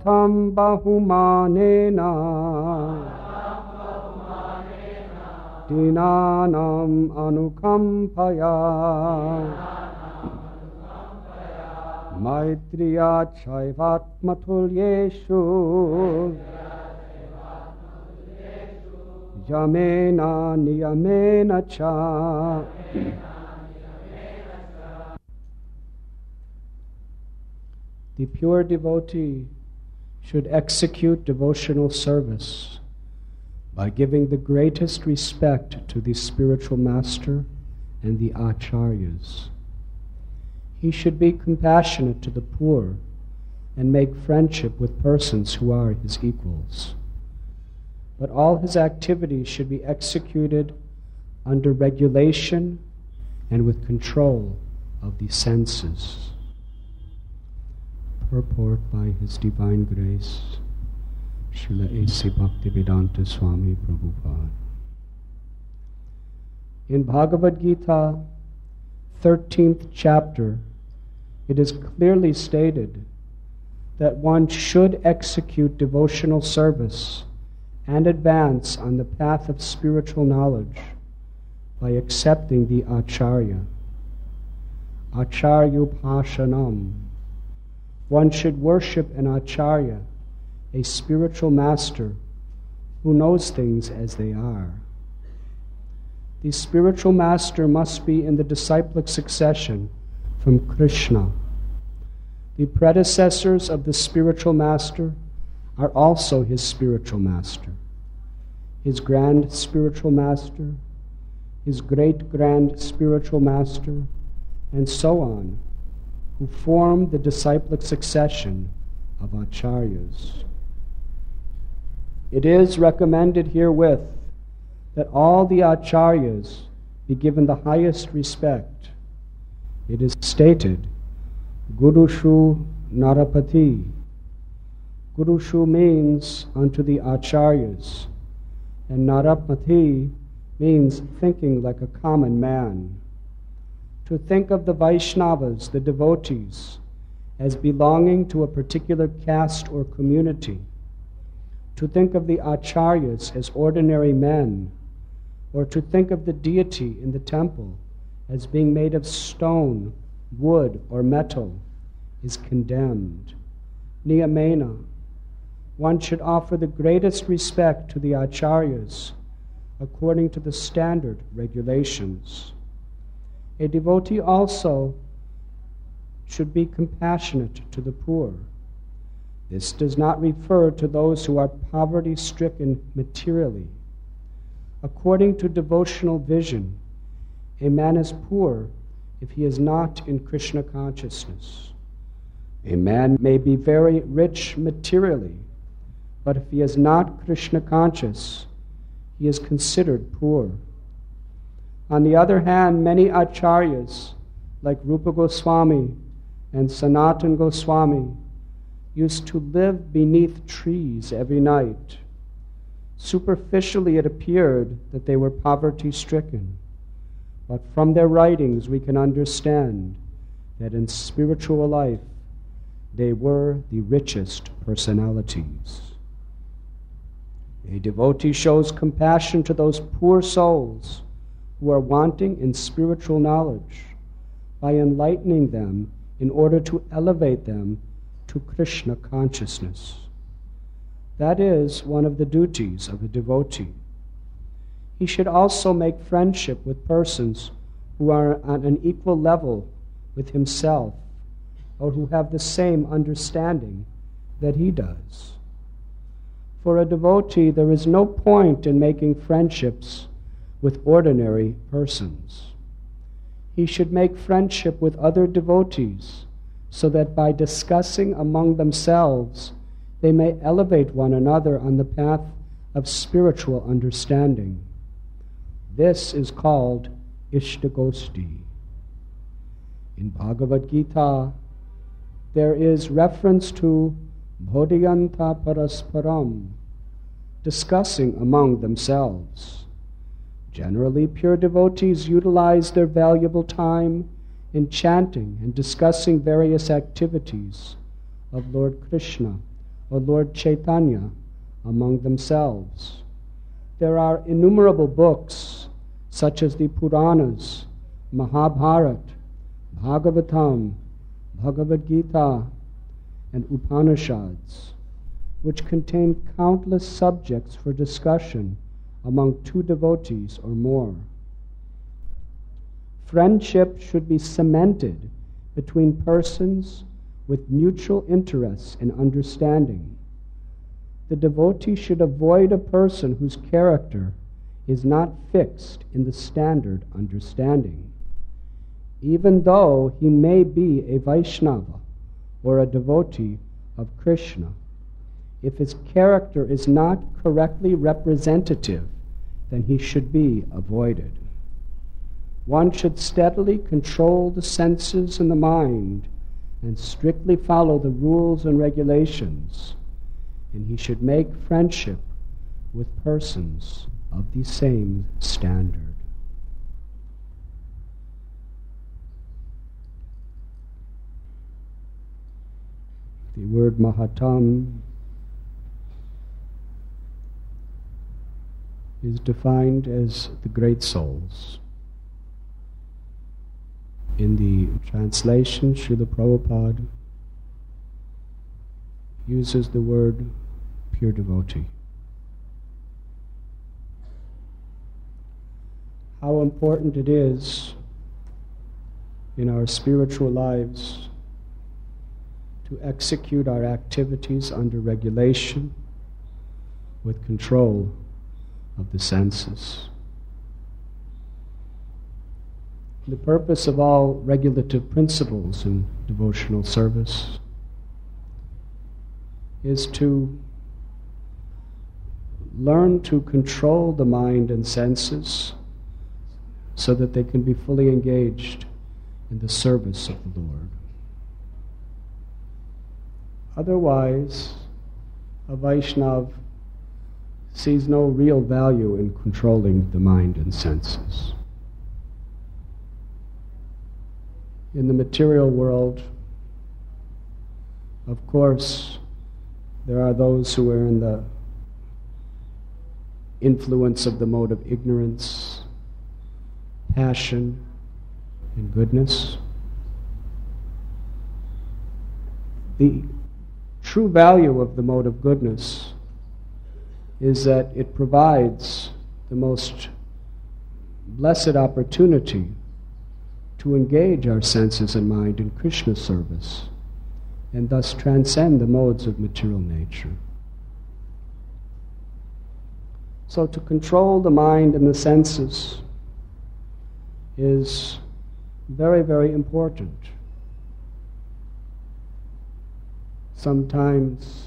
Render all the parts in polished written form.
Kvatham bahumanena dinanam anukampaya Maitriya chaivatmatulyeshu Yamena niyamena cha. The pure devotee should execute devotional service by giving the greatest respect to the spiritual master and the acharyas. He should be compassionate to the poor and make friendship with persons who are his equals. But all his activities should be executed under regulation and with control of the senses. Purport by His Divine Grace, Srila A.C. Bhaktivedanta Swami Prabhupada. In Bhagavad Gita, 13th chapter, it is clearly stated that one should execute devotional service and advance on the path of spiritual knowledge by accepting the Acharya. Acharyupashanam. One should worship an Acharya, a spiritual master who knows things as they are. The spiritual master must be in the disciplic succession from Krishna. The predecessors of the spiritual master are also his spiritual master, his grand spiritual master, his great-grand spiritual master, and so on, who form the disciplic succession of acharyas. It is recommended herewith that all the acharyas be given the highest respect. It is stated, Gurushu Narapati. Gurushu means unto the acharyas, and Narapati means thinking like a common man. To think of the Vaishnavas, the devotees, as belonging to a particular caste or community. To think of the acharyas as ordinary men, or to think of the deity in the temple as being made of stone, wood, or metal, is condemned. Niyamena. One should offer the greatest respect to the acharyas according to the standard regulations. A devotee also should be compassionate to the poor. This does not refer to those who are poverty-stricken materially. According to devotional vision, a man is poor if he is not in Krishna consciousness. A man may be very rich materially, but if he is not Krishna conscious, he is considered poor. On the other hand, many acharyas, like Rupa Goswami and Sanatana Goswami, used to live beneath trees every night. Superficially, it appeared that they were poverty-stricken, but from their writings we can understand that in spiritual life they were the richest personalities. A devotee shows compassion to those poor souls who are wanting in spiritual knowledge by enlightening them in order to elevate them to Krishna consciousness. That is one of the duties of a devotee. He should also make friendship with persons who are on an equal level with himself or who have the same understanding that he does. For a devotee, there is no point in making friendships with ordinary persons. He should make friendship with other devotees so that by discussing among themselves, they may elevate one another on the path of spiritual understanding. This is called Ishtagosti. In Bhagavad Gita, there is reference to Bodhiyanta Parasparam, discussing among themselves. Generally, pure devotees utilize their valuable time in chanting and discussing various activities of Lord Krishna or Lord Chaitanya among themselves. There are innumerable books such as the Puranas, Mahabharata, Bhagavatam, Bhagavad Gita, and Upanishads, which contain countless subjects for discussion among two devotees or more. Friendship should be cemented between persons with mutual interests and understanding. The devotee should avoid a person whose character is not fixed in the standard understanding, even though he may be a Vaishnava or a devotee of Krishna. If his character is not correctly representative, then he should be avoided. One should steadily control the senses and the mind and strictly follow the rules and regulations, and he should make friendship with persons of the same standard. The word Mahatam is defined as the great souls. In the translation, Srila Prabhupada uses the word pure devotee. How important it is in our spiritual lives to execute our activities under regulation with control of the senses. The purpose of all regulative principles in devotional service is to learn to control the mind and senses so that they can be fully engaged in the service of the Lord. Otherwise, a Vaishnava sees no real value in controlling the mind and senses. In the material world, of course, there are those who are in the influence of the mode of ignorance, passion, and goodness. The true value of the mode of goodness is that it provides the most blessed opportunity to engage our senses and mind in Krishna service and thus transcend the modes of material nature. So to control the mind and the senses is very, very important. Sometimes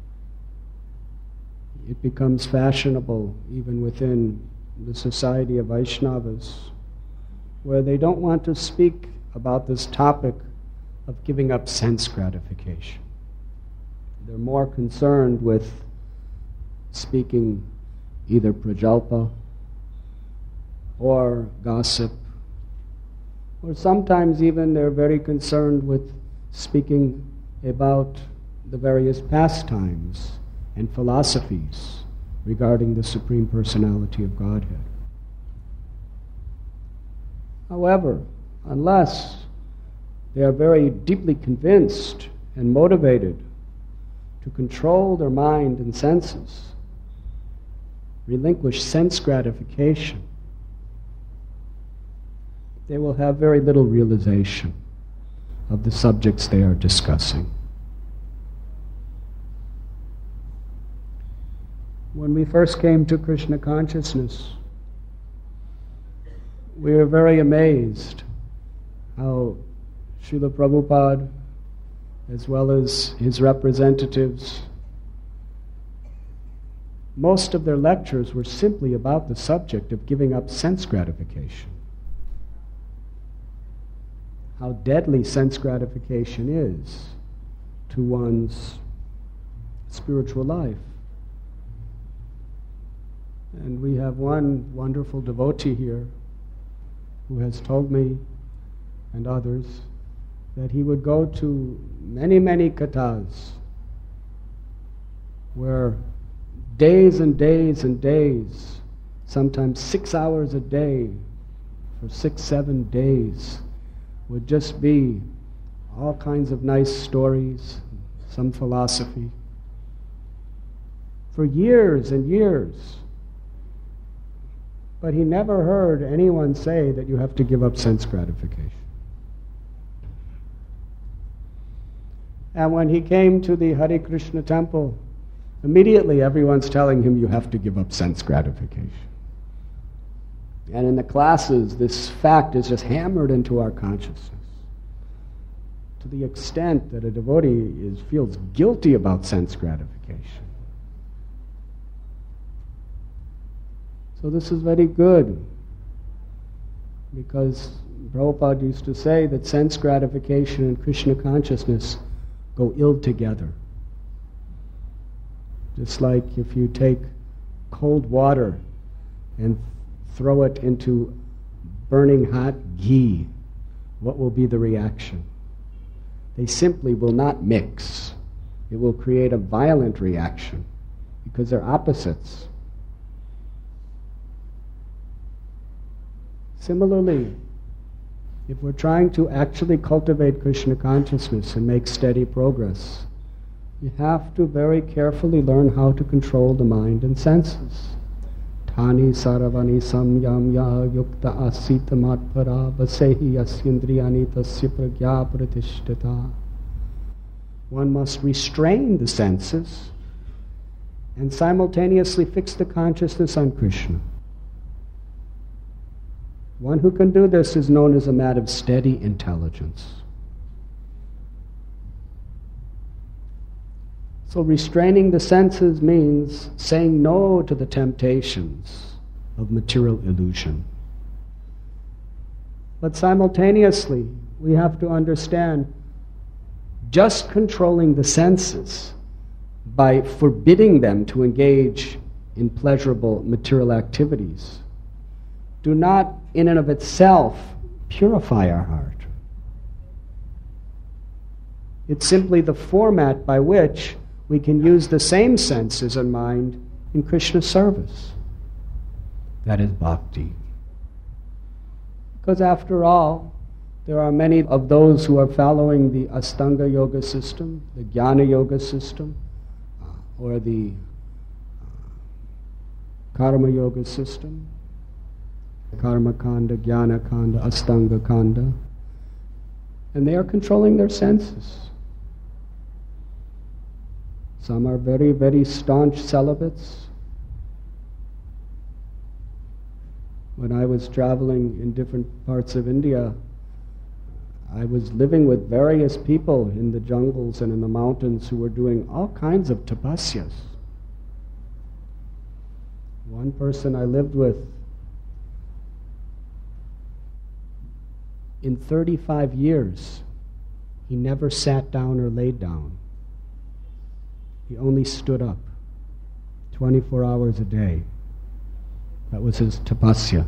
it becomes fashionable, even within the society of Vaishnavas, where they don't want to speak about this topic of giving up sense gratification. They're more concerned with speaking either prajalpa or gossip, or sometimes even they're very concerned with speaking about the various pastimes and philosophies regarding the Supreme Personality of Godhead. However, unless they are very deeply convinced and motivated to control their mind and senses, relinquish sense gratification, they will have very little realization of the subjects they are discussing. When we first came to Krishna consciousness, we were very amazed how Srila Prabhupada, as well as his representatives, most of their lectures were simply about the subject of giving up sense gratification. How deadly sense gratification is to one's spiritual life. And we have one wonderful devotee here who has told me and others that he would go to many, many kathas where days and days and days, sometimes 6 hours a day for 6-7 days, would just be all kinds of nice stories, some philosophy. For years and years. But he never heard anyone say that you have to give up sense gratification. And when he came to the Hare Krishna temple, immediately everyone's telling him you have to give up sense gratification. And in the classes, this fact is just hammered into our consciousness to the extent that a devotee feels guilty about sense gratification. So this is very good, because Prabhupada used to say that sense gratification and Krishna consciousness go ill together. Just like if you take cold water and throw it into burning hot ghee, what will be the reaction? They simply will not mix. It will create a violent reaction because they're opposites. Similarly, if we're trying to actually cultivate Krishna consciousness and make steady progress, you have to very carefully learn how to control the mind and senses. Tani saravani samyam ya yukta asita matpara vasehi asyindriyani tasya pragya pratishtata. One must restrain the senses and simultaneously fix the consciousness on Krishna. One who can do this is known as a man of steady intelligence. So restraining the senses means saying no to the temptations of material illusion. But simultaneously, we have to understand just controlling the senses by forbidding them to engage in pleasurable material activities do not in and of itself purify our heart. It's simply the format by which we can use the same senses and mind in Krishna service. That is bhakti. Because after all, there are many of those who are following the Astanga Yoga system, the Jnana Yoga system, or the Karma Yoga system, Karma Kanda, Jnana Kanda, Astanga Kanda, and they are controlling their senses. Some are very, very staunch celibates. When I was traveling in different parts of India, I was living with various people in the jungles and in the mountains who were doing all kinds of tapasyas. One person I lived with, in 35 years, he never sat down or laid down. He only stood up 24 hours a day. That was his tapasya.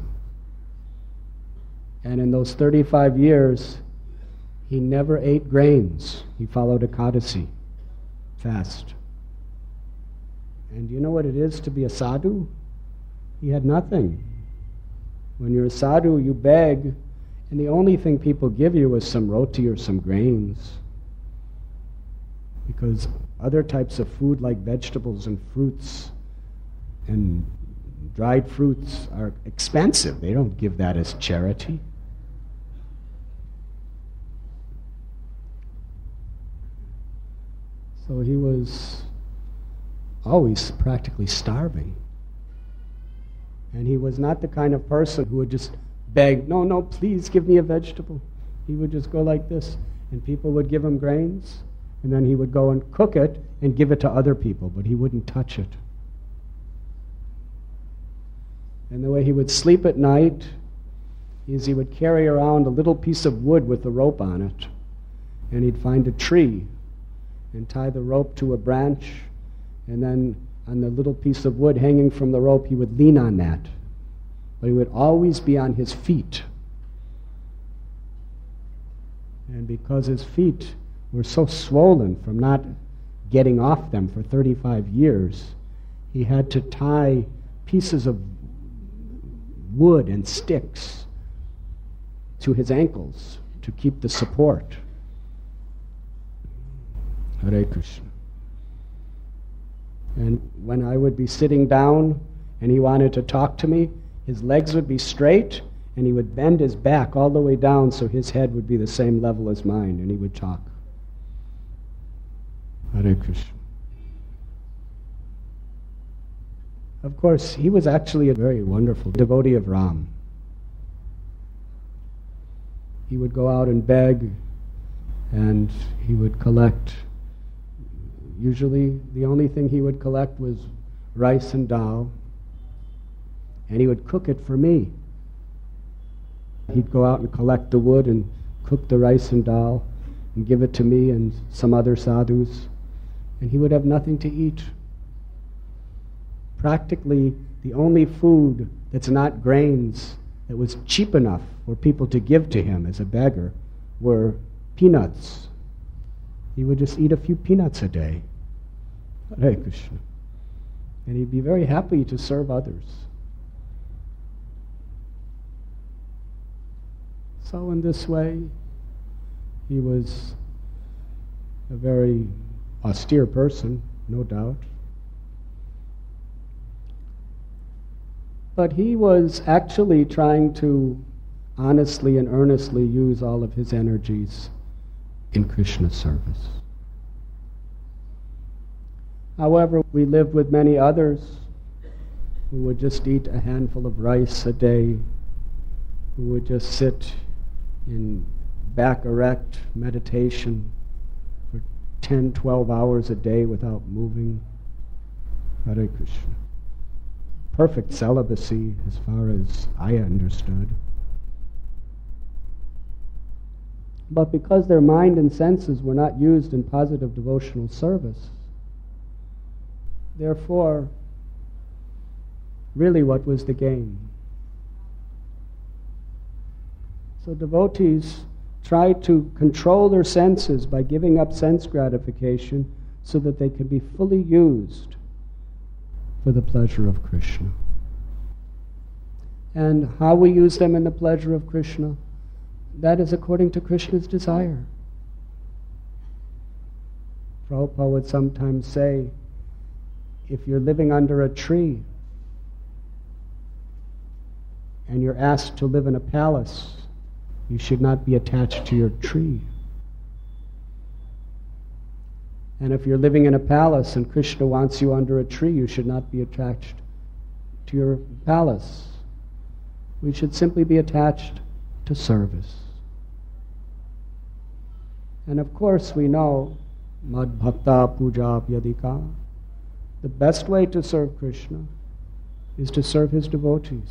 And in those 35 years, he never ate grains. He followed Ekadasi, fast. And do you know what it is to be a sadhu? He had nothing. When you're a sadhu, you beg, and the only thing people give you is some roti or some grains. Because other types of food like vegetables and fruits and dried fruits are expensive. They don't give that as charity. So he was always practically starving. And he was not the kind of person who would just beg, no, please give me a vegetable. He would just go like this, and people would give him grains, and then he would go and cook it and give it to other people, but he wouldn't touch it. And the way he would sleep at night is he would carry around a little piece of wood with a rope on it, and he'd find a tree and tie the rope to a branch, and then on the little piece of wood hanging from the rope, he would lean on that. But he would always be on his feet. And because his feet were so swollen from not getting off them for 35 years. He had to tie pieces of wood and sticks to his ankles to keep the support. Hare Krishna. And when I would be sitting down and he wanted to talk to me, his legs would be straight and he would bend his back all the way down so his head would be the same level as mine, and he would talk. Hare Krishna. Of course, he was actually a very wonderful devotee of Ram. He would go out and beg, and he would collect. Usually, the only thing he would collect was rice and dal, and he would cook it for me. He'd go out and collect the wood and cook the rice and dal and give it to me and some other sadhus, and he would have nothing to eat. Practically, the only food that's not grains that was cheap enough for people to give to him as a beggar were peanuts. He would just eat a few peanuts a day. Hare Krishna. And he'd be very happy to serve others. So in this way, he was a very austere person, no doubt. But he was actually trying to honestly and earnestly use all of his energies in Krishna's service. However, we lived with many others who would just eat a handful of rice a day, who would just sit in back erect meditation for 10, 12 hours a day without moving. Hare Krishna. Perfect celibacy as far as I understood. But because their mind and senses were not used in positive devotional service, therefore, really what was the gain? So devotees try to control their senses by giving up sense gratification so that they can be fully used for the pleasure of Krishna. And how we use them in the pleasure of Krishna, that is according to Krishna's desire. Prabhupada would sometimes say, if you're living under a tree and you're asked to live in a palace, you should not be attached to your tree. And if you're living in a palace and Krishna wants you under a tree, you should not be attached to your palace. We should simply be attached to service. And of course we know, Mad Bhakta Puja Pyadika, the best way to serve Krishna is to serve his devotees.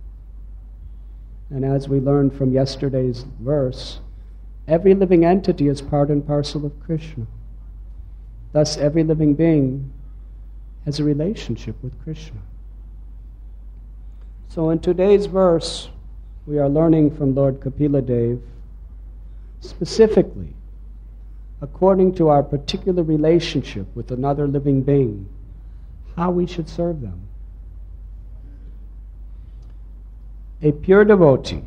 And as we learned from yesterday's verse, every living entity is part and parcel of Krishna. Thus, every living being has a relationship with Krishna. So in today's verse, we are learning from Lord Kapila Dev, specifically, according to our particular relationship with another living being, how we should serve them. A pure devotee,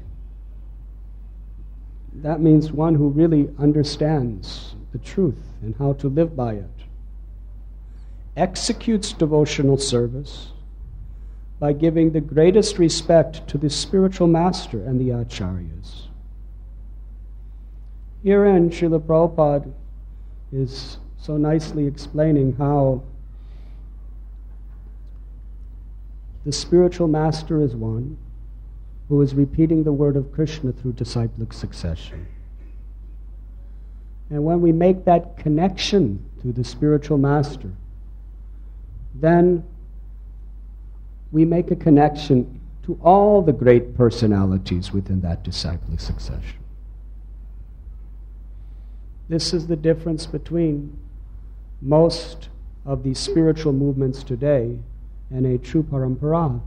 that means one who really understands the truth and how to live by it, executes devotional service by giving the greatest respect to the spiritual master and the acharyas. Herein, Srila Prabhupada is so nicely explaining how the spiritual master is one who is repeating the word of Krishna through disciplic succession. And when we make that connection to the spiritual master, then we make a connection to all the great personalities within that disciplic succession. This is the difference between most of the spiritual movements today and a true parampara.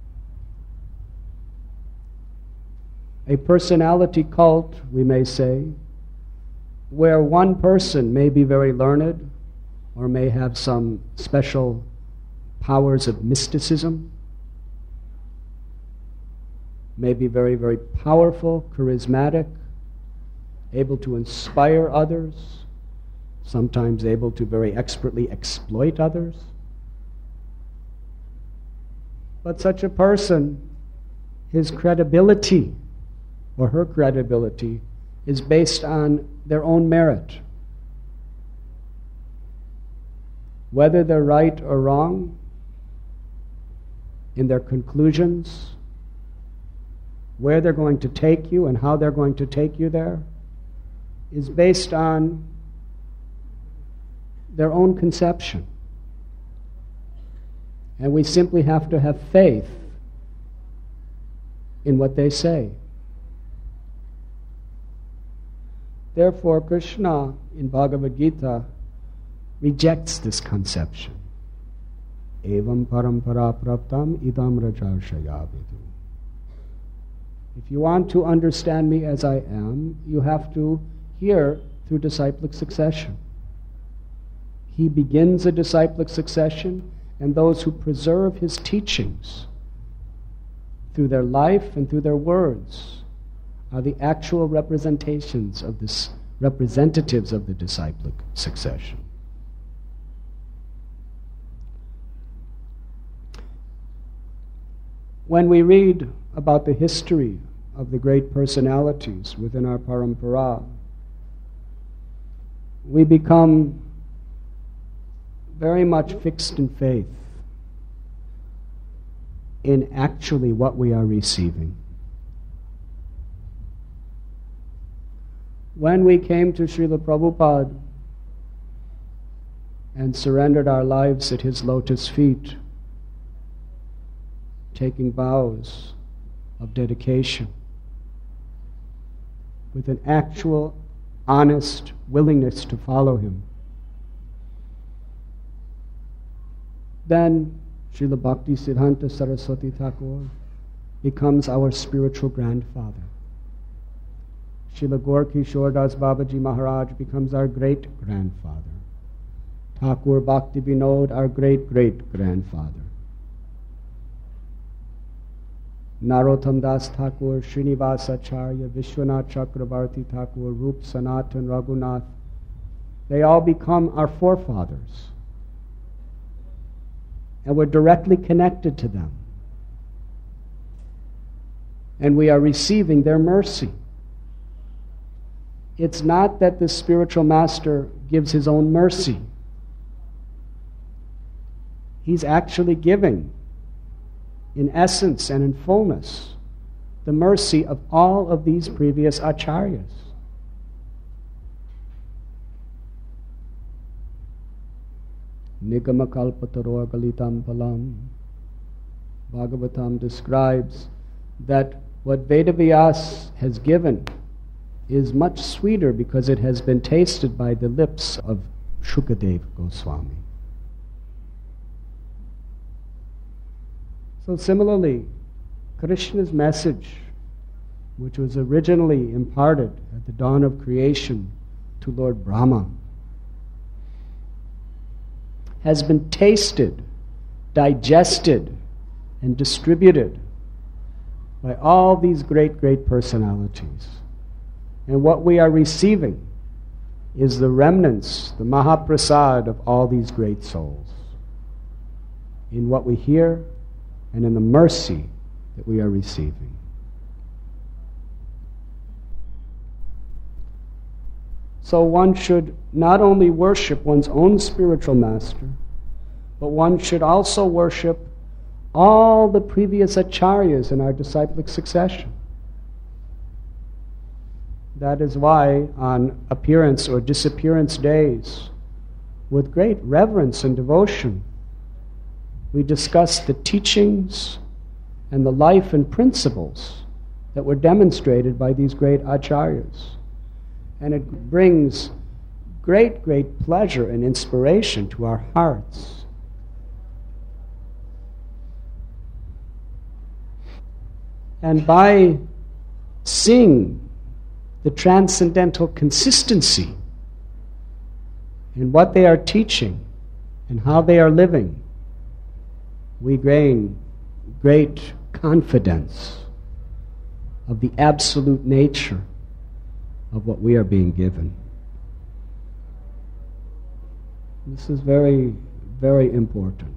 A personality cult, we may say, where one person may be very learned, or may have some special powers of mysticism, may be very, very powerful, charismatic, able to inspire others, sometimes able to very expertly exploit others. But such a person, his credibility or her credibility is based on their own merit. Whether they're right or wrong in their conclusions, where they're going to take you and how they're going to take you there, is based on their own conception. And we simply have to have faith in what they say. Therefore, Krishna in Bhagavad Gita rejects this conception. Evam parampara praptam idam rajarshaya vidu. If you want to understand me as I am, you have to hear through disciplic succession. He begins a disciplic succession, and those who preserve his teachings through their life and through their words are the actual representations of this, representatives of the disciplic succession. When we read about the history of the great personalities within our parampara, we become very much fixed in faith in actually what we are receiving. When we came to Srila Prabhupada and surrendered our lives at his lotus feet, taking vows of dedication with an actual, honest willingness to follow him, then Srila Bhakti Siddhanta Saraswati Thakur becomes our spiritual grandfather. Srila Gaur Kishore Das Babaji Maharaj becomes our great-grandfather. Thakur Bhakti Vinod, our great-great-grandfather. Narottam Das Thakur, Srinivas Acharya, Vishwanath Chakravarti Thakur, Rup Sanatan, Raghunath, they all become our forefathers. And we're directly connected to them. And we are receiving their mercy. It's not that the spiritual master gives his own mercy. He's actually giving, in essence and in fullness, the mercy of all of these previous acharyas. Nigamakalpataror galitam palam. Bhagavatam describes that what Vedavyas has given is much sweeter because it has been tasted by the lips of Shukadeva Goswami. So similarly, Krishna's message, which was originally imparted at the dawn of creation to Lord Brahma, has been tasted, digested, and distributed by all these great, great personalities. And what we are receiving is the remnants, the Mahaprasad of all these great souls, in what we hear and in the mercy that we are receiving. So one should not only worship one's own spiritual master, but one should also worship all the previous acharyas in our disciplic succession. That is why on appearance or disappearance days, with great reverence and devotion, we discuss the teachings and the life and principles that were demonstrated by these great acharyas. And it brings great, great pleasure and inspiration to our hearts. And by seeing the transcendental consistency in what they are teaching and how they are living, we gain great confidence of the absolute nature of what we are being given. This is very, very important.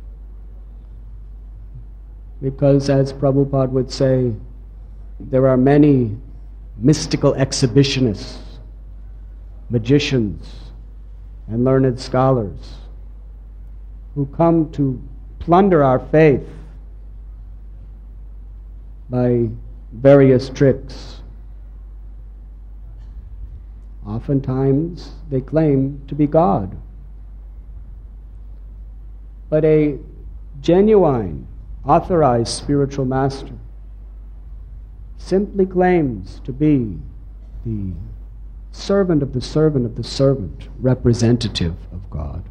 Because, as Prabhupada would say, there are many mystical exhibitionists, magicians, and learned scholars who come to plunder our faith by various tricks. Oftentimes, they claim to be God. But a genuine, authorized spiritual master simply claims to be the servant of the servant of the servant, representative of God.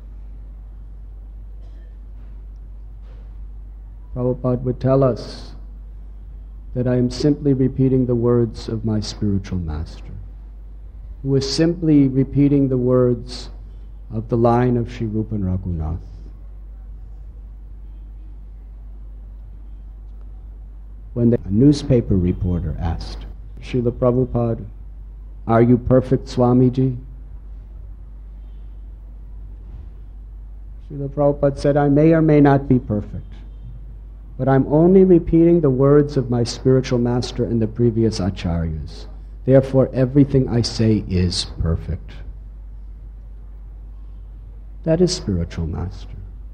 Prabhupada would tell us that I am simply repeating the words of my spiritual master, who is simply repeating the words of the line of Sri Rupa and Raghunath. When a newspaper reporter asked Srila Prabhupada, "Are you perfect, Swamiji?" Srila Prabhupada said, "I may or may not be perfect, but I'm only repeating the words of my spiritual master and the previous acharyas. Therefore, everything I say is perfect." That is spiritual master.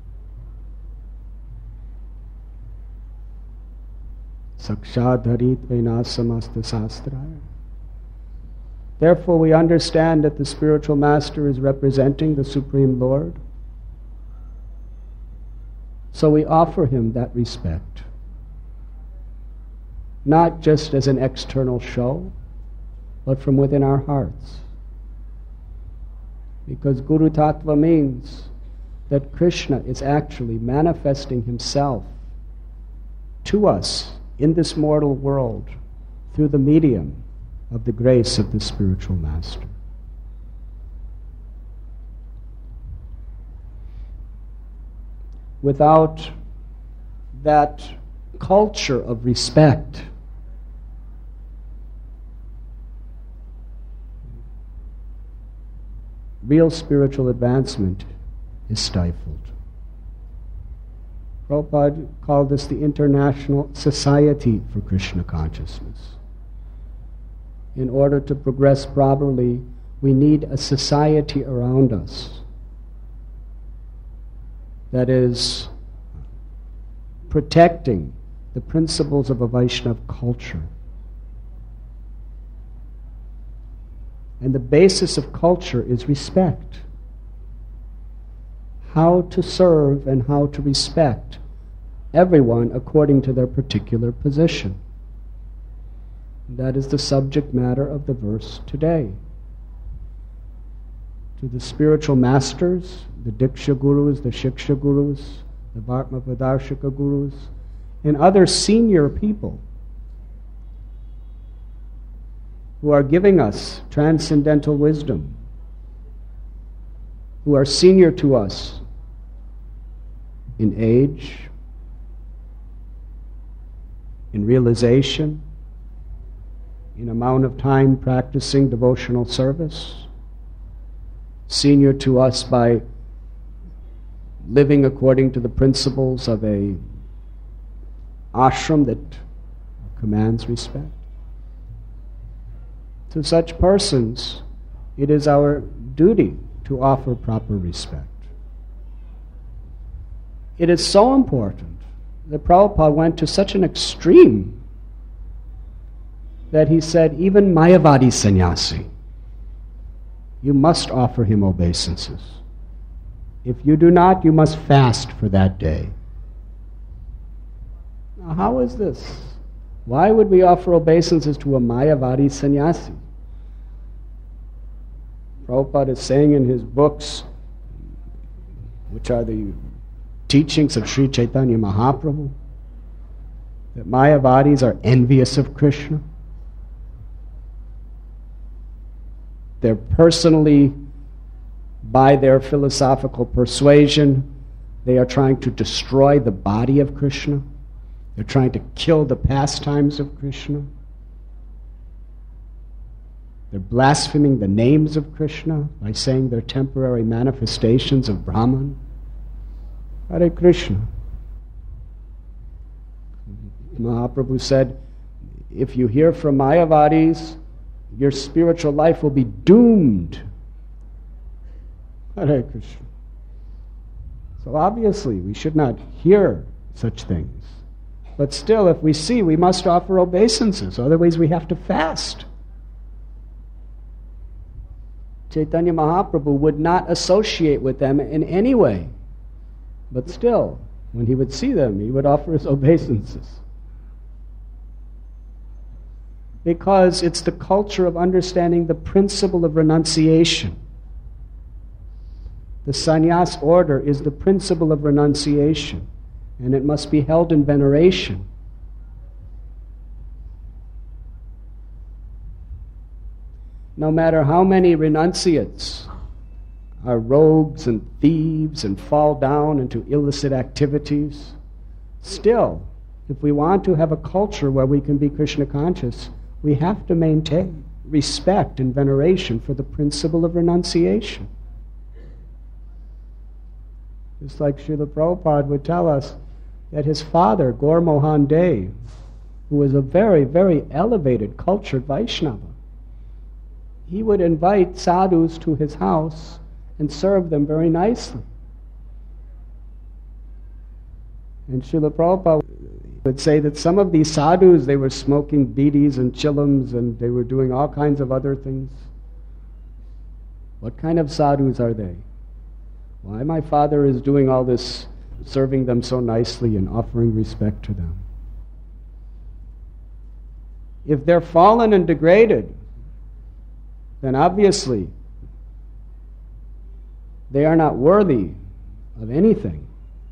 Sakshat Harit Vainasamasta Sastraya. Therefore, we understand that the spiritual master is representing the Supreme Lord. So we offer him that respect, not just as an external show, but from within our hearts. Because Guru Tattva means that Krishna is actually manifesting himself to us in this mortal world through the medium of the grace of the spiritual master. Without that culture of respect, real spiritual advancement is stifled. Prabhupada called this the International Society for Krishna Consciousness. In order to progress properly, we need a society around us that is protecting the principles of a Vaishnava culture. And the basis of culture is respect. How to serve and how to respect everyone according to their particular position. That is the subject matter of the verse today. To the spiritual masters, the Diksha Gurus, the Shiksha Gurus, the Bharma Padarshika Gurus, and other senior people who are giving us transcendental wisdom, who are senior to us in age, in realization, in amount of time practicing devotional service, senior to us by living according to the principles of a ashram that commands respect. To such persons, it is our duty to offer proper respect. It is so important that Prabhupada went to such an extreme that he said, even Mayavadi sannyasi, you must offer him obeisances. If you do not, you must fast for that day. Now, how is this? Why would we offer obeisances to a Mayavadi sannyasi? Prabhupada is saying in his books, which are the teachings of Sri Chaitanya Mahaprabhu, that Mayavadis are envious of Krishna. They're personally by their philosophical persuasion, they are trying to destroy the body of Krishna. They're trying to kill the pastimes of Krishna. They're blaspheming the names of Krishna by saying they're temporary manifestations of Brahman. Hare Krishna. Mahaprabhu said, if you hear from Mayavadis, your spiritual life will be doomed. Hare Krishna. So obviously we should not hear such things. But still, if we see, we must offer obeisances. Otherwise we have to fast. Chaitanya Mahaprabhu would not associate with them in any way. But still, when he would see them, he would offer his obeisances. Because it's the culture of understanding the principle of renunciation. The sannyas order is the principle of renunciation, and it must be held in veneration. No matter how many renunciates are rogues and thieves and fall down into illicit activities, still, if we want to have a culture where we can be Krishna conscious, we have to maintain respect and veneration for the principle of renunciation. Just like Srila Prabhupada would tell us that his father, Gaur Mohan De, who was a very, very elevated, cultured Vaishnava, he would invite sadhus to his house and serve them very nicely. And Srila Prabhupada would say that some of these sadhus, they were smoking bidis and chillums and they were doing all kinds of other things. What kind of sadhus are they? Why my father is doing all this, serving them so nicely and offering respect to them? If they're fallen and degraded, then obviously they are not worthy of anything.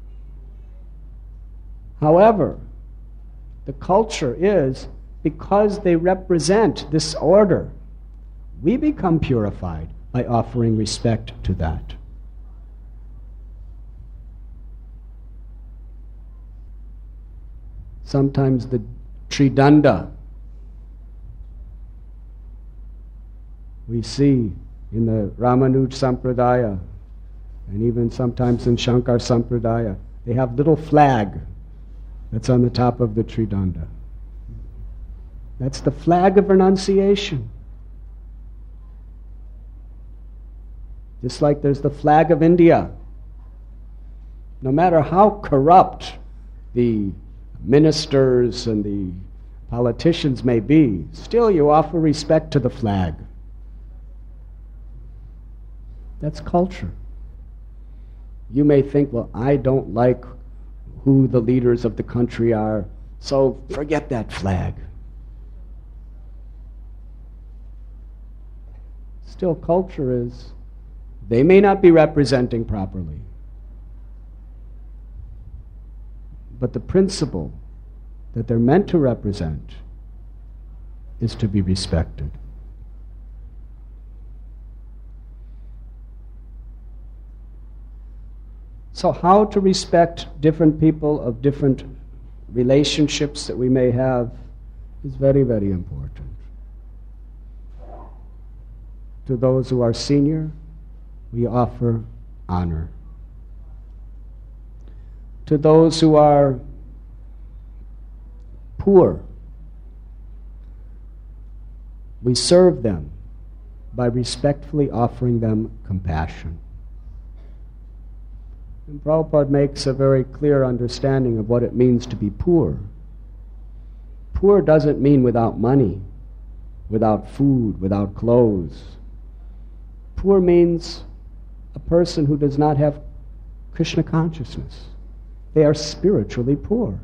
However, the culture is, because they represent this order, we become purified by offering respect to that. Sometimes the Tridanda we see in the Ramanuj Sampradaya, and even sometimes in Shankar Sampradaya, they have little flag that's on the top of the Tridanda. That's the flag of renunciation. Just like there's the flag of India. No matter how corrupt the ministers and the politicians may be, still you offer respect to the flag. That's culture. You may think, well, I don't like who the leaders of the country are, so forget that flag. Still, culture is, they may not be representing properly, but the principle that they're meant to represent is to be respected. So how to respect different people of different relationships that we may have is very, very important. To those who are senior, we offer honor. To those who are poor, we serve them by respectfully offering them compassion. And Prabhupada makes a very clear understanding of what it means to be poor. Poor doesn't mean without money, without food, without clothes. Poor means a person who does not have Krishna consciousness. They are spiritually poor.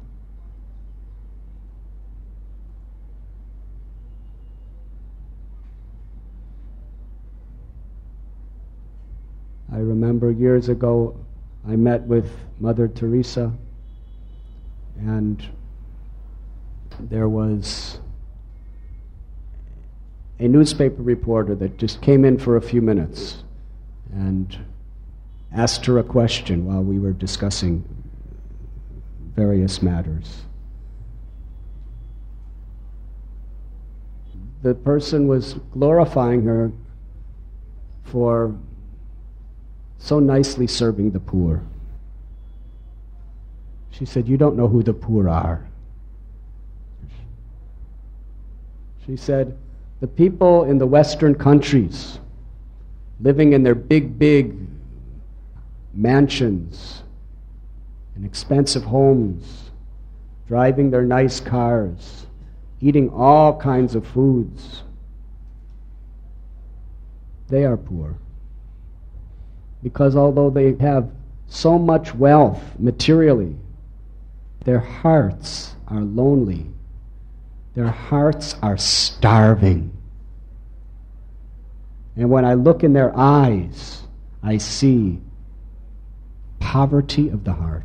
I remember years ago, I met with Mother Teresa, and there was a newspaper reporter that just came in for a few minutes. and asked her a question while we were discussing various matters. The person was glorifying her for so nicely serving the poor. She said, "You don't know who the poor are." She said, "The people in the Western countries, living in their big mansions and expensive homes, driving their nice cars, eating all kinds of foods, they are poor. Because although they have so much wealth materially, their hearts are lonely. Their hearts are starving. And when I look in their eyes, I see poverty of the heart."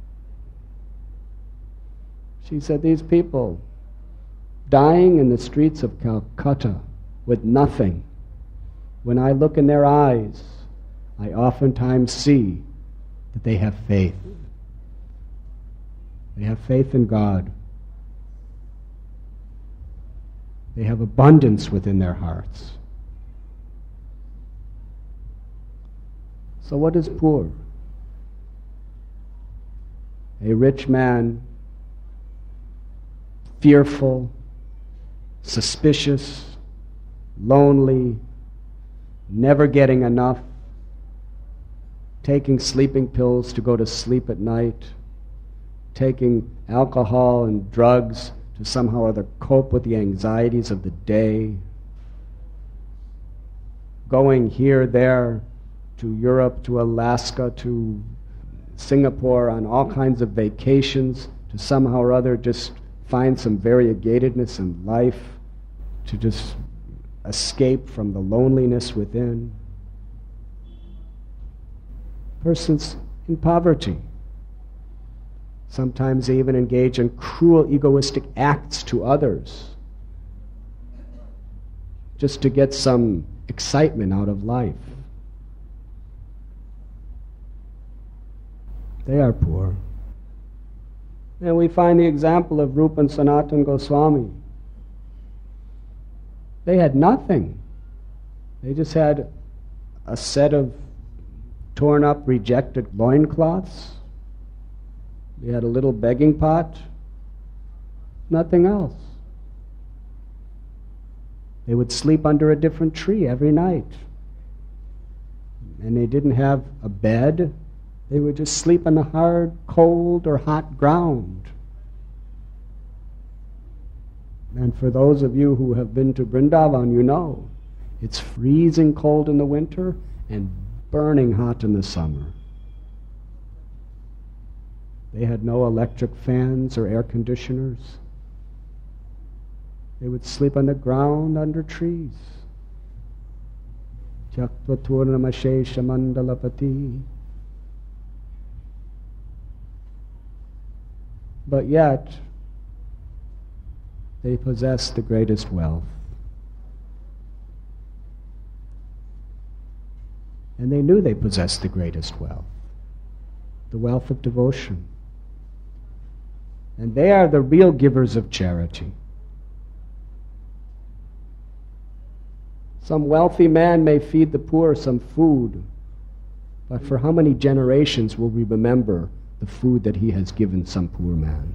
She said, "These people dying in the streets of Calcutta with nothing, when I look in their eyes, I oftentimes see that they have faith. They have faith in God. They have abundance within their hearts." So what is poor? A rich man, fearful, suspicious, lonely, never getting enough, taking sleeping pills to go to sleep at night, taking alcohol and drugs to somehow or other cope with the anxieties of the day, going here, there, to Europe, to Alaska, to Singapore on all kinds of vacations to somehow or other just find some variegatedness in life, to just escape from the loneliness within. Persons in poverty. Sometimes they even engage in cruel, egoistic acts to others just to get some excitement out of life. They are poor. And we find the example of Rupa and Sanatana Goswami. They had nothing. They just had a set of torn up, rejected loincloths. They had a little begging pot. Nothing else. They would sleep under a different tree every night. And they didn't have a bed. They would just sleep on the hard, cold, or hot ground. And for those of you who have been to Vrindavan, you know, it's freezing cold in the winter and burning hot in the summer. They had no electric fans or air conditioners. They would sleep on the ground under trees. Tyaktva Turnamashesha Mandalapati. But yet, they possessed the greatest wealth. And they knew they possessed the greatest wealth, the wealth of devotion. And they are the real givers of charity. Some wealthy man may feed the poor some food, but for how many generations will we remember the food that he has given some poor man?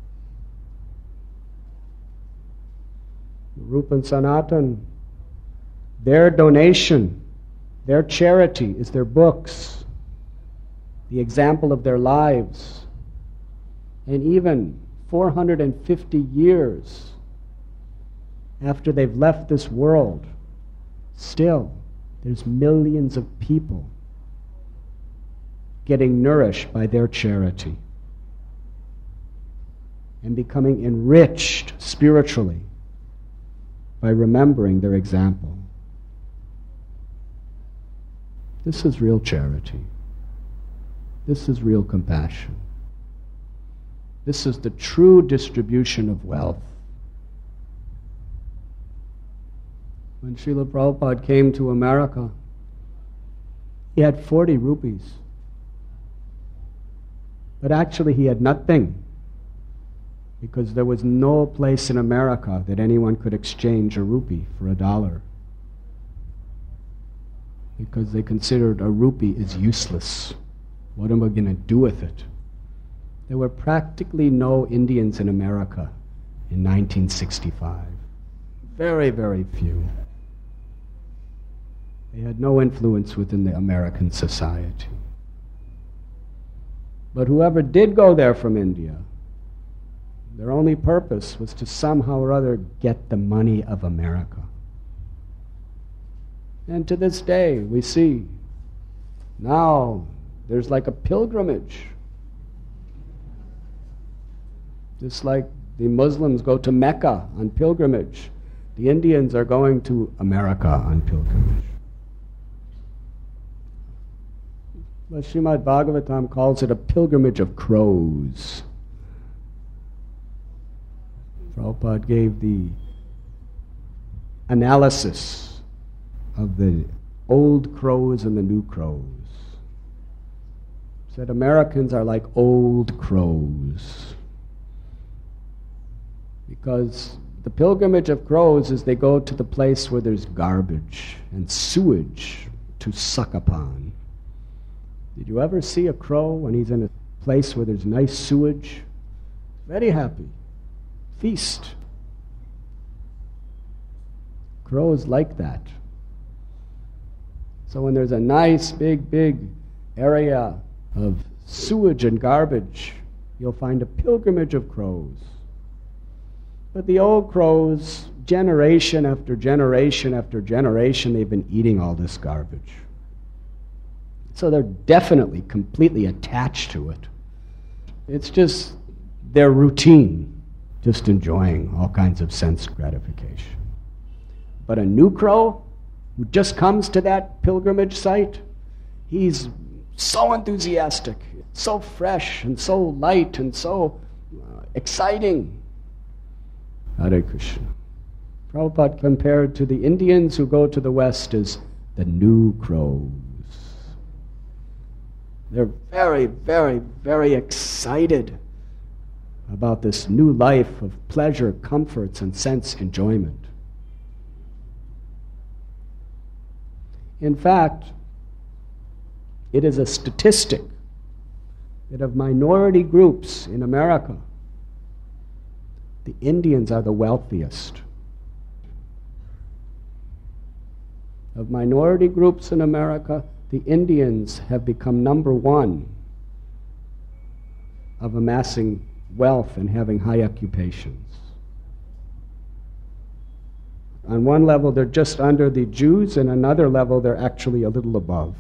Rupa and Sanatana, their donation, their charity is their books, the example of their lives. And even 450 years after they've left this world, still there's millions of people getting nourished by their charity and becoming enriched spiritually by remembering their example. This is real charity. This is real compassion. This is the true distribution of wealth. When Srila Prabhupada came to America, He had 40 rupees. But actually he had nothing, because there was no place in America that anyone could exchange a rupee for $1. Because they considered a rupee is useless. What am I going to do with it? There were practically no Indians in America in 1965. Very, very few. They had no influence within the American society. But whoever did go there from India, their only purpose was to somehow or other get the money of America. And to this day, we see now there's like a pilgrimage. Just like the Muslims go to Mecca on pilgrimage, the Indians are going to America on pilgrimage. But Srimad Bhagavatam calls it a pilgrimage of crows. Prabhupada gave the analysis of the old crows and the new crows. He said Americans are like old crows. Because the pilgrimage of crows is they go to the place where there's garbage and sewage to suck upon. Did you ever see a crow when he's in a place where there's nice sewage? Very happy. Feast. Crows like that. So when there's a nice, big area of sewage and garbage, you'll find a pilgrimage of crows. But the old crows, generation after generation after generation, they've been eating all this garbage. So they're definitely completely attached to it. It's just their routine, just enjoying all kinds of sense gratification. But a new crow who just comes to that pilgrimage site, he's so enthusiastic, so fresh and so light and so exciting. Hare Krishna. Prabhupada compared to the Indians who go to the West as the new crows. They're very, very, very excited about this new life of pleasure, comforts, and sense enjoyment. In fact, it is a statistic that of minority groups in America, the Indians are the wealthiest. Of minority groups in America, the Indians have become number one of amassing wealth and having high occupations. On one level, they're just under the Jews, and another level, they're actually a little above.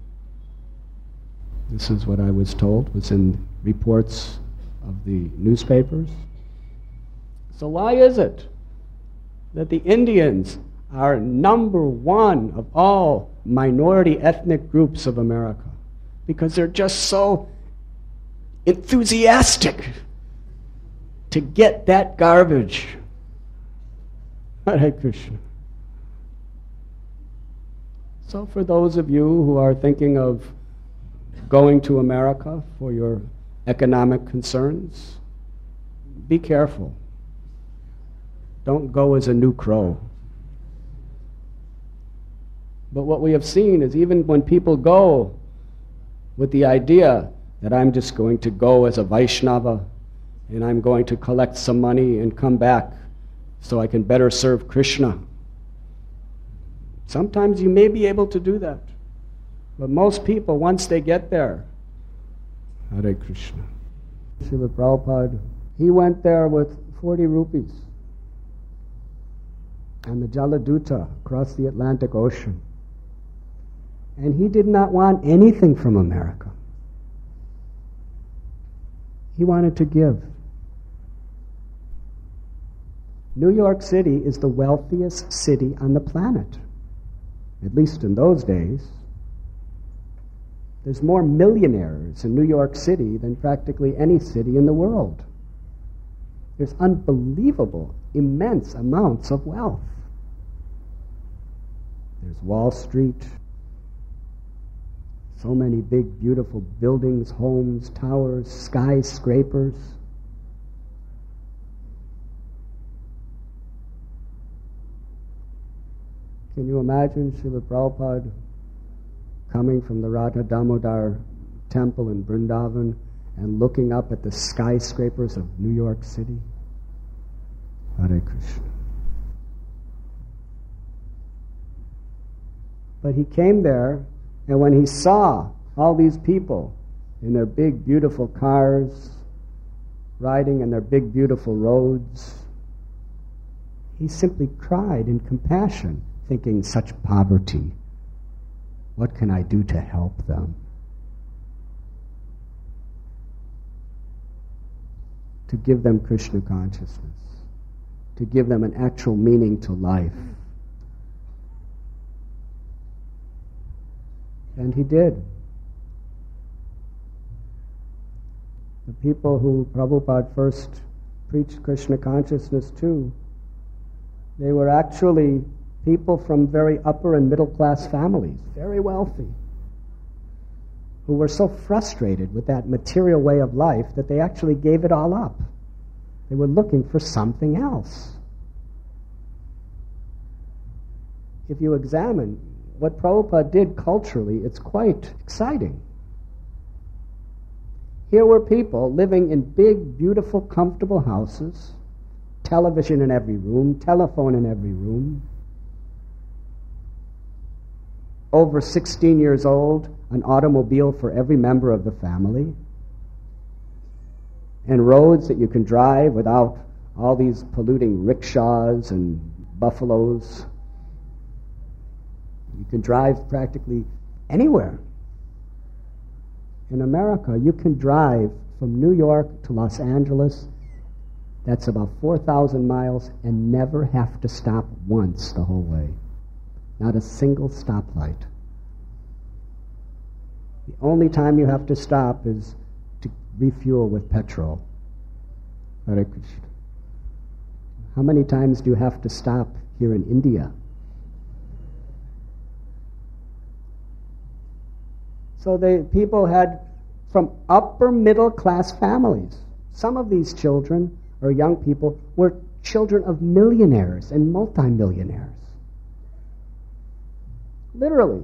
This is what I was told, was in reports of the newspapers. So why is it that the Indians are number one of all minority ethnic groups of America? Because they're just so enthusiastic to get that garbage. Hare Krishna. So for those of you who are thinking of going to America for your economic concerns, be careful. Don't go as a new crow. But what we have seen is even when people go with the idea that I'm just going to go as a Vaishnava and I'm going to collect some money and come back so I can better serve Krishna, sometimes you may be able to do that. But most people, once they get there, Hare Krishna. Srila Prabhupada, he went there with 40 rupees and the Jaladuta across the Atlantic Ocean. And he did not want anything from America. He wanted to give. New York City is the wealthiest city on the planet, at least in those days. There's more millionaires in New York City than practically any city in the world. There's unbelievable, immense amounts of wealth. There's Wall Street. So many big, beautiful buildings, homes, towers, skyscrapers. Can you imagine Srila Prabhupada coming from the Radha Damodar temple in Vrindavan and looking up at the skyscrapers of New York City? Hare Krishna. But he came there, and when he saw all these people in their big, beautiful cars, riding in their big, beautiful roads, he simply cried in compassion, thinking, such poverty, what can I do to help them? To give them Krishna consciousness, to give them an actual meaning to life. And he did. The people who Prabhupada first preached Krishna consciousness to, they were actually people from very upper and middle class families, very wealthy, who were so frustrated with that material way of life that they actually gave it all up. They were looking for something else. If you examine what Prabhupada did culturally, it's quite exciting. Here were people living in big, beautiful, comfortable houses, television in every room, telephone in every room, over 16 years old, an automobile for every member of the family, and roads that you can drive without all these polluting rickshaws and buffaloes. You can drive practically anywhere. In America, you can drive from New York to Los Angeles, that's about 4,000 miles, and never have to stop once the whole way. Not a single stoplight. The only time you have to stop is to refuel with petrol. Hare Krishna. How many times do you have to stop here in India? So people had from upper middle class families. Some of these children or young people were children of millionaires and multimillionaires. Literally.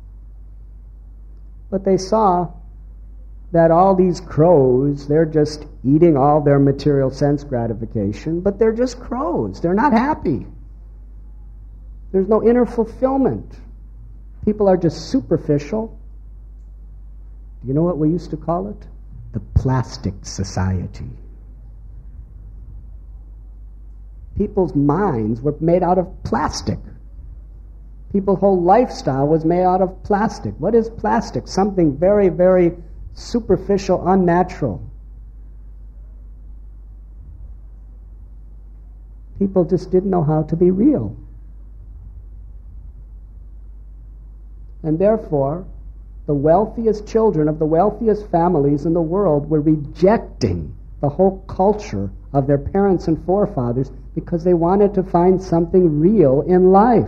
But they saw that all these crows, they're just eating all their material sense gratification, but they're just crows. They're not happy. There's no inner fulfillment. People are just superficial. Do you know what we used to call it? The plastic society. People's minds were made out of plastic. People's whole lifestyle was made out of plastic. What is plastic? Something very, very superficial, unnatural. People just didn't know how to be real. And therefore, the wealthiest children of the wealthiest families in the world were rejecting the whole culture of their parents and forefathers because they wanted to find something real in life.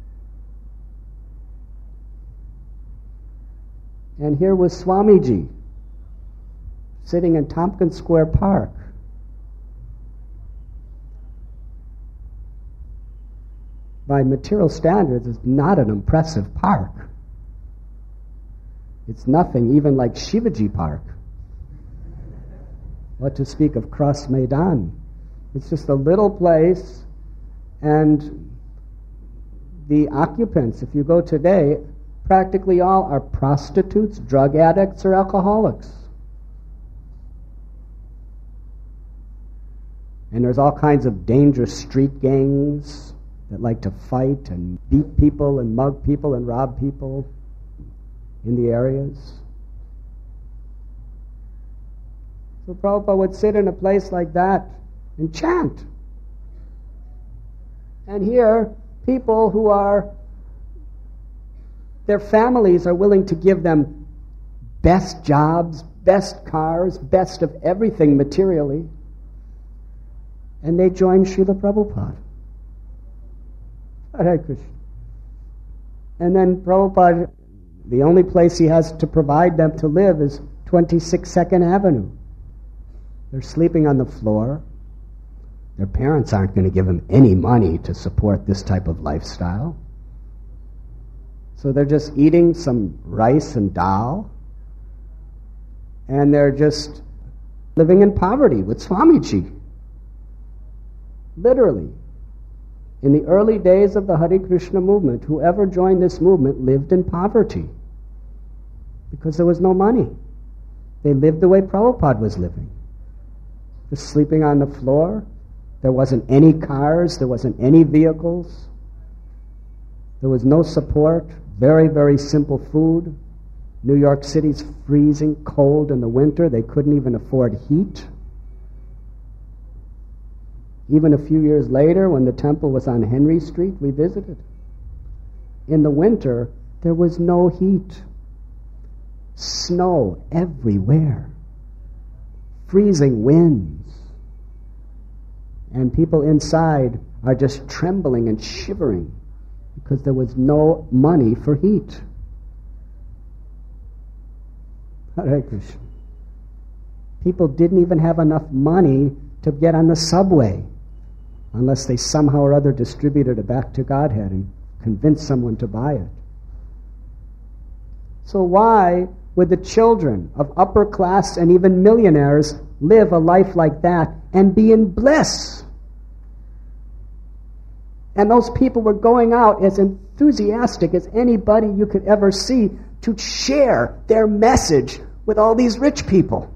And here was Swamiji sitting in Tompkins Square Park. By material standards, it's not an impressive park. It's nothing even like Shivaji Park. What to speak of Cross Maidan? It's just a little place, and the occupants, if you go today, practically all are prostitutes, drug addicts, or alcoholics. And there's all kinds of dangerous street gangs that like to fight and beat people and mug people and rob people in the areas. So Prabhupada would sit in a place like that and chant. And here, people who are, their families are willing to give them best jobs, best cars, best of everything materially. And they join Srila Prabhupada. Hare Krishna. And then Prabhupada, The only place he has to provide them to live is 26 2nd Avenue. They're sleeping on the floor. Their parents aren't going to give them any money to support this type of lifestyle. So they're just eating some rice and dal, and they're just living in poverty with Swamiji. Literally. In the early days of the Hare Krishna movement, whoever joined this movement lived in poverty because there was no money. They lived the way Prabhupada was living. Just sleeping on the floor. There wasn't any cars. There wasn't any vehicles. There was no support. Very, very simple food. New York City's freezing cold in the winter. They couldn't even afford heat. Even a few years later, when the temple was on Henry Street, we visited. In the winter, there was no heat. Snow everywhere. Freezing winds. And people inside are just trembling and shivering because there was no money for heat. Hare Krishna. People didn't even have enough money to get on the subway unless they somehow or other distributed it back to Godhead and convinced someone to buy it. So why would the children of upper class and even millionaires live a life like that and be in bliss? And those people were going out as enthusiastic as anybody you could ever see to share their message with all these rich people.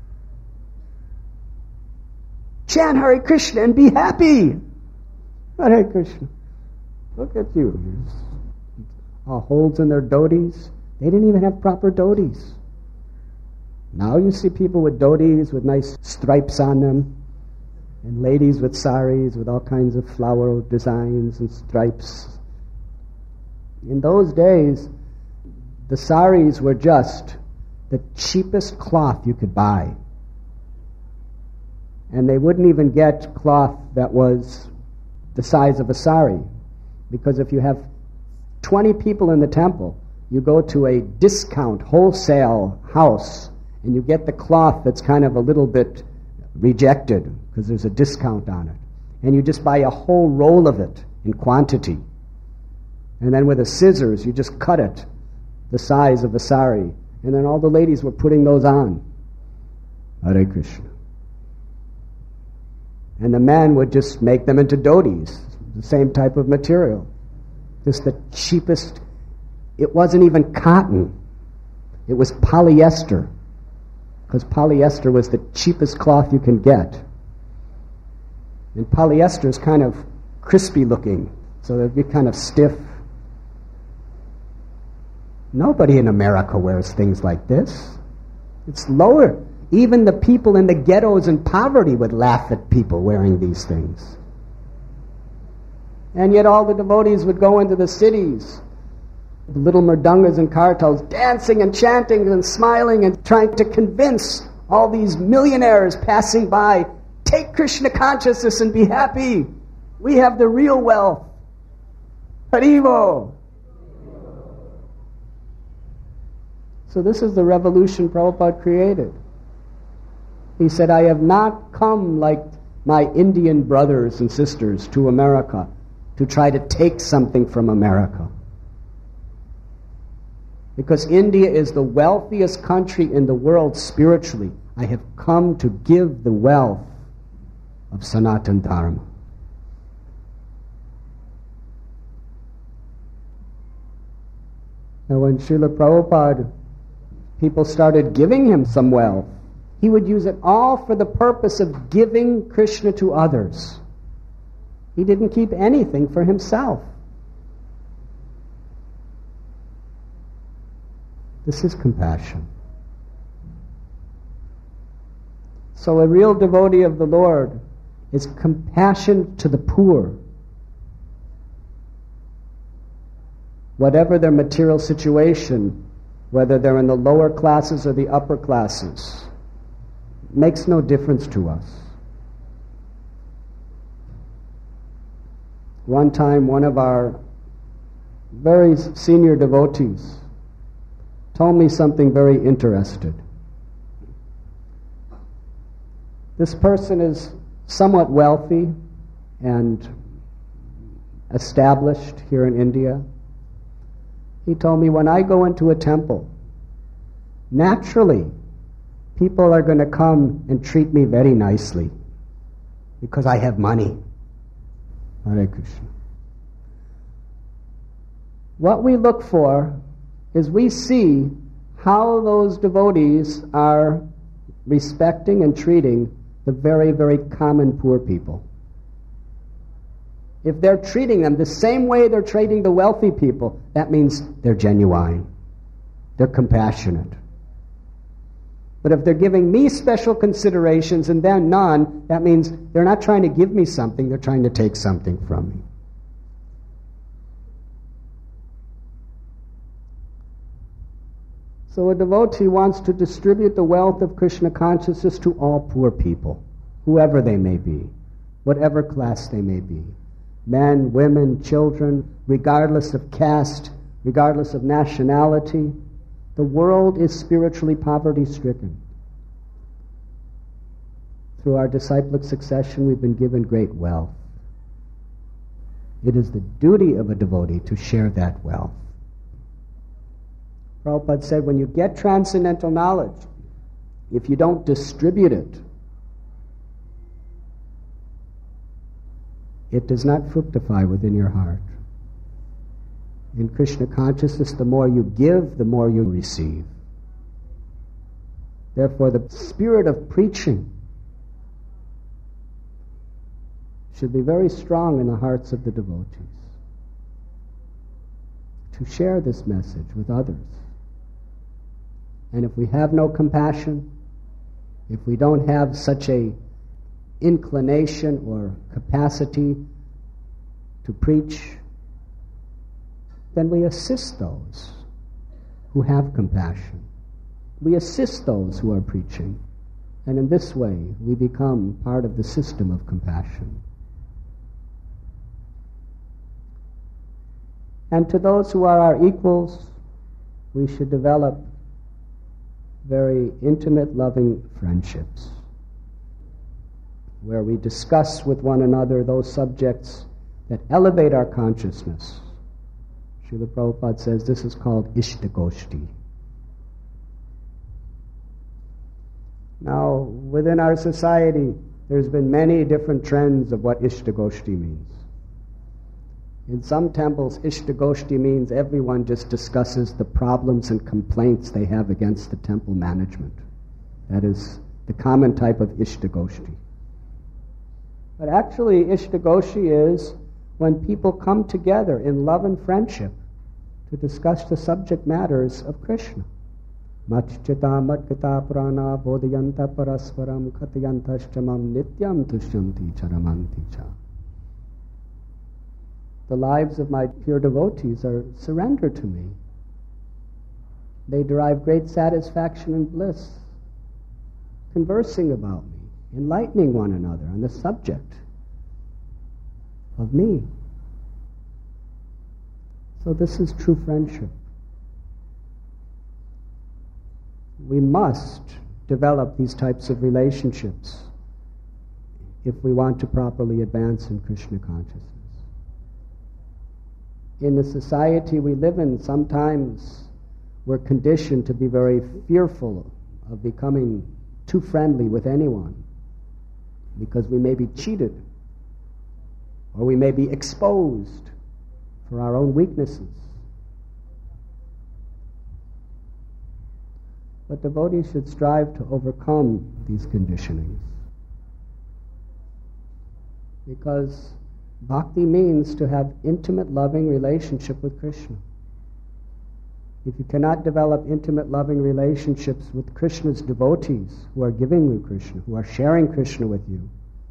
Chant Hare Krishna and be happy. Hare Krishna. Look at you. Holes in their dhotis. They didn't even have proper dhotis. Now you see people with dhotis with nice stripes on them, and ladies with saris with all kinds of flower designs and stripes. In those days, the saris were just the cheapest cloth you could buy. And they wouldn't even get cloth that was the size of a sari. Because if you have 20 people in the temple, you go to a discount wholesale house and you get the cloth that's kind of a little bit rejected because there's a discount on it. And you just buy a whole roll of it in quantity. And then with a scissors, you just cut it the size of a sari. And then all the ladies were putting those on. Hare Krishna. And the men would just make them into dhotis, the same type of material. Just the cheapest. It wasn't even cotton. It was polyester. Because polyester was the cheapest cloth you can get. And polyester is kind of crispy looking, so it'd be kind of stiff. Nobody in America wears things like this. It's lower. Even the people in the ghettos and poverty would laugh at people wearing these things. And yet all the devotees would go into the cities, little mridungas and kartals, dancing and chanting and smiling and trying to convince all these millionaires passing by, take Krishna consciousness and be happy. We have the real wealth. Haribo. So this is the revolution Prabhupada created. He said, I have not come like my Indian brothers and sisters to America to try to take something from America. Because India is the wealthiest country in the world spiritually. I have come to give the wealth of Sanatana Dharma. Now when Srila Prabhupada, people started giving him some wealth, he would use it all for the purpose of giving Krishna to others. He didn't keep anything for himself. This is compassion. So a real devotee of the Lord is compassion to the poor. Whatever their material situation, whether they're in the lower classes or the upper classes, makes no difference to us. One time, one of our very senior devotees told me something very interesting. This person is somewhat wealthy and established here in India. He told me, when I go into a temple, naturally, people are going to come and treat me very nicely because I have money. Hare Krishna. What we look for is we see how those devotees are respecting and treating the very, very common poor people. If they're treating them the same way they're treating the wealthy people, that means they're genuine. They're compassionate. But if they're giving me special considerations and then none, that means they're not trying to give me something, they're trying to take something from me. So a devotee wants to distribute the wealth of Krishna consciousness to all poor people, whoever they may be, whatever class they may be. Men, women, children, regardless of caste, regardless of nationality. The world is spiritually poverty-stricken. Through our disciplic succession, we've been given great wealth. It is the duty of a devotee to share that wealth. Prabhupada said, when you get transcendental knowledge, if you don't distribute it, it does not fructify within your heart. In Krishna consciousness, the more you give, the more you receive. Therefore, the spirit of preaching should be very strong in the hearts of the devotees, to share this message with others. And if we have no compassion, if we don't have such a inclination or capacity to preach, then we assist those who have compassion. We assist those who are preaching. And in this way, we become part of the system of compassion. And to those who are our equals, we should develop very intimate, loving friendships, where we discuss with one another those subjects that elevate our consciousness. Srila Prabhupada says this is called Ishtagoshti. Now, within our society, there's been many different trends of what Ishtagoshti means. In some temples, Ishtagoshti means everyone just discusses the problems and complaints they have against the temple management. That is the common type of Ishtagoshti. But actually, Ishtagoshti is when people come together in love and friendship to discuss the subject matters of Krishna. Matchita matkita prana bodhayanta parasparam katayantastamam nityam tushyanti charamanti cha. The lives of my pure devotees are surrendered to me. They derive great satisfaction and bliss conversing about me, enlightening one another on the subject of me. So this is true friendship. We must develop these types of relationships if we want to properly advance in Krishna consciousness. In the society we live in, sometimes we're conditioned to be very fearful of becoming too friendly with anyone because we may be cheated or we may be exposed for our own weaknesses. But devotees should strive to overcome these conditionings, because bhakti means to have intimate, loving relationship with Krishna. If you cannot develop intimate, loving relationships with Krishna's devotees who are giving you Krishna, who are sharing Krishna with you,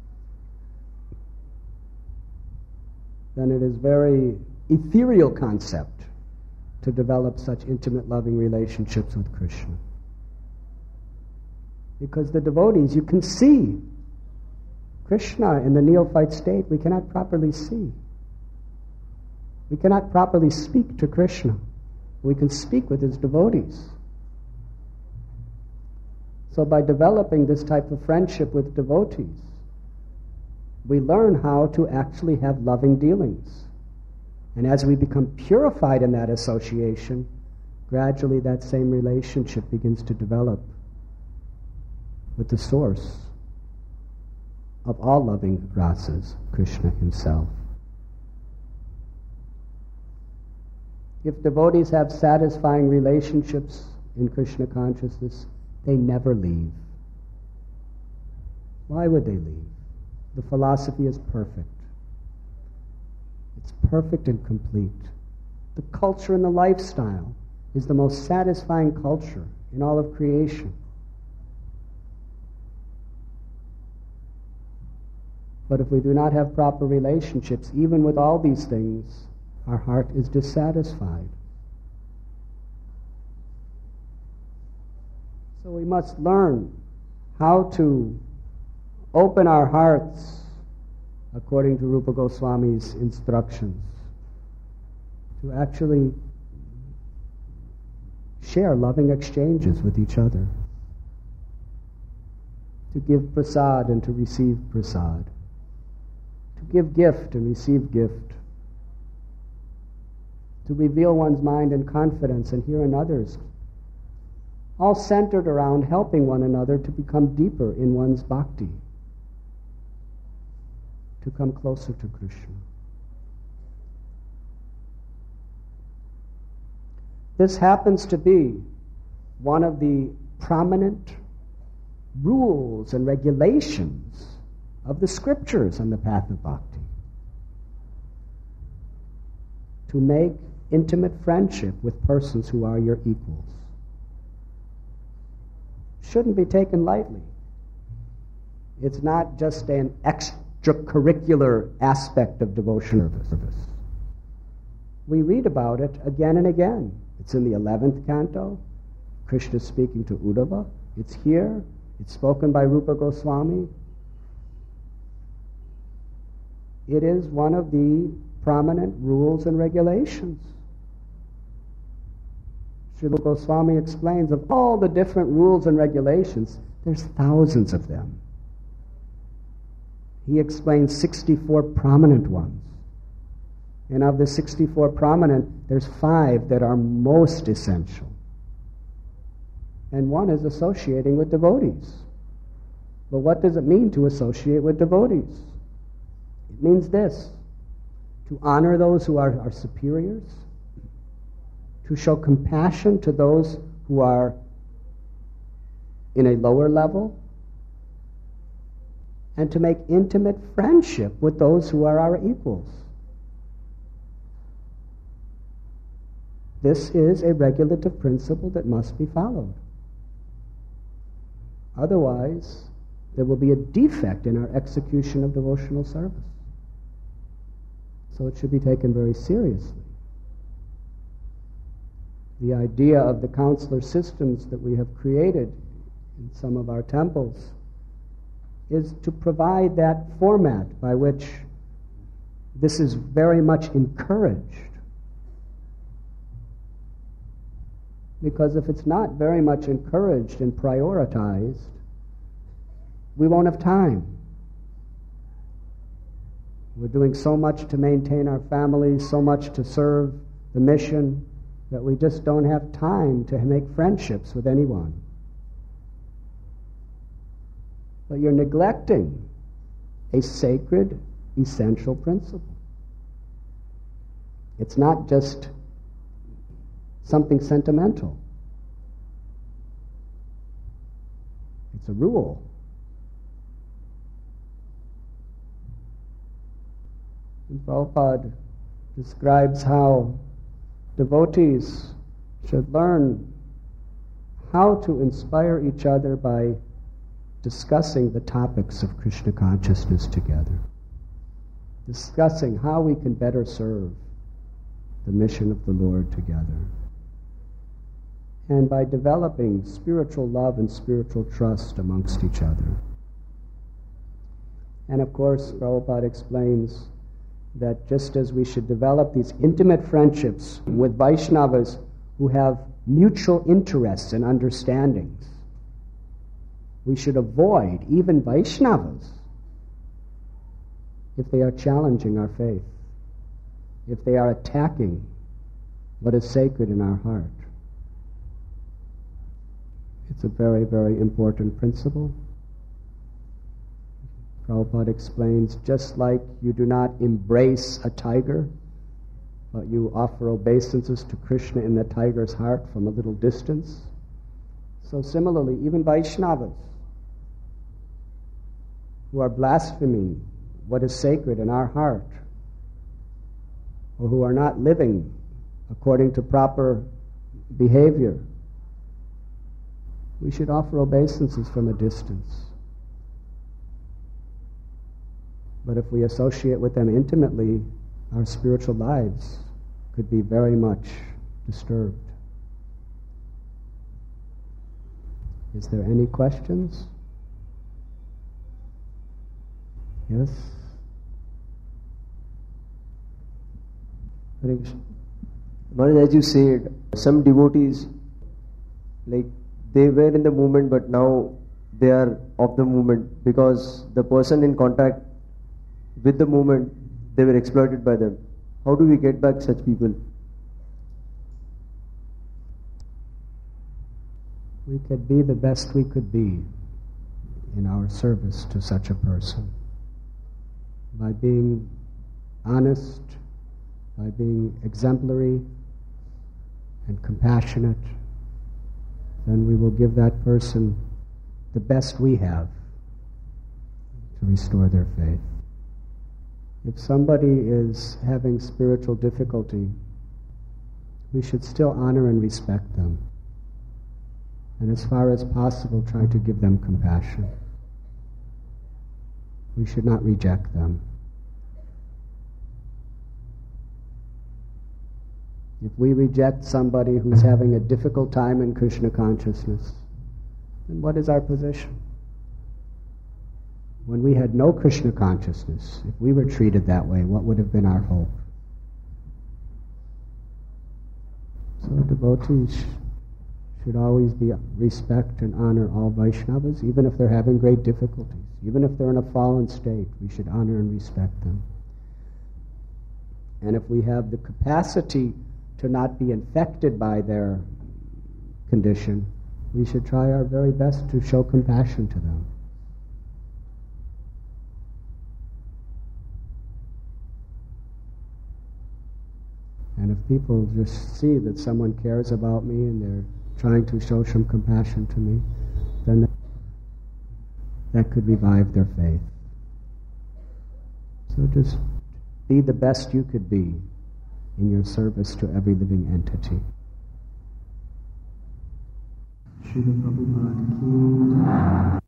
then it is very ethereal concept to develop such intimate, loving relationships with Krishna. Because the devotees, you can see Krishna in the neophyte state, we cannot properly see. We cannot properly speak to Krishna. We can speak with his devotees. So by developing this type of friendship with devotees, we learn how to actually have loving dealings. And as we become purified in that association, gradually that same relationship begins to develop with the source of all loving rasas, Krishna himself. If devotees have satisfying relationships in Krishna consciousness, they never leave. Why would they leave? The philosophy is perfect. It's perfect and complete. The culture and the lifestyle is the most satisfying culture in all of creation. But if we do not have proper relationships, even with all these things, our heart is dissatisfied. So we must learn how to open our hearts according to Rupa Goswami's instructions, to actually share loving exchanges with each other, to give prasad and to receive prasad, to give gift and receive gift, to reveal one's mind in confidence and hear in others, all centered around helping one another to become deeper in one's bhakti, to come closer to Krishna. This happens to be one of the prominent rules and regulations of the scriptures on the path of bhakti. To make intimate friendship with persons who are your equals shouldn't be taken lightly. It's not just an extracurricular aspect of devotional service. We read about it again and again. It's in the 11th canto. Krishna speaking to Uddhava. It's here. It's spoken by Rupa Goswami. It is one of the prominent rules and regulations. Srila Goswami explains of all the different rules and regulations, there's thousands of them. He explains 64 prominent ones. And of the 64 prominent, there's 5 that are most essential. And one is associating with devotees. But what does it mean to associate with devotees? It means this: to honor those who are our superiors, to show compassion to those who are in a lower level, and to make intimate friendship with those who are our equals. This is a regulative principle that must be followed. Otherwise, there will be a defect in our execution of devotional service. So it should be taken very seriously. The idea of the counselor systems that we have created in some of our temples is to provide that format by which this is very much encouraged. Because if it's not very much encouraged and prioritized, we won't have time. We're doing so much to maintain our families, so much to serve the mission, that we just don't have time to make friendships with anyone. But you're neglecting a sacred, essential principle. It's not just something sentimental. It's a rule. And Prabhupada describes how devotees should learn how to inspire each other by discussing the topics of Krishna consciousness together, discussing how we can better serve the mission of the Lord together, and by developing spiritual love and spiritual trust amongst each other. And of course, Prabhupada explains that just as we should develop these intimate friendships with Vaishnavas who have mutual interests and understandings, We should avoid even Vaishnavas if they are challenging our faith, if they are attacking what is sacred in our heart. It's a very, very important principle. Prabhupada explains, just like you do not embrace a tiger, but you offer obeisances to Krishna in the tiger's heart from a little distance, so similarly, even Vaishnavas who are blaspheming what is sacred in our heart, or who are not living according to proper behavior, we should offer obeisances from a distance. But if we associate with them intimately, our spiritual lives could be very much disturbed. Is there any questions? Yes? Maharaj, as you said, some devotees, like they were in the movement but now they are off the movement because the person in contact with the movement, they were exploited by them. How do we get back such people? We could be the best we could be in our service to such a person by being honest, by being exemplary and compassionate. Then we will give that person the best we have to restore their faith. If somebody is having spiritual difficulty, we should still honor and respect them. And as far as possible, try to give them compassion. We should not reject them. If we reject somebody who's having a difficult time in Krishna consciousness, then what is our position? When we had no Krishna consciousness, if we were treated that way, what would have been our hope? So devotees should always respect and honor all Vaishnavas, even if they're having great difficulties. Even if they're in a fallen state, we should honor and respect them. And if we have the capacity to not be infected by their condition, we should try our very best to show compassion to them. And if people just see that someone cares about me and they're trying to show some compassion to me, then that could revive their faith. So just be the best you could be in your service to every living entity. Srila Prabhupada ki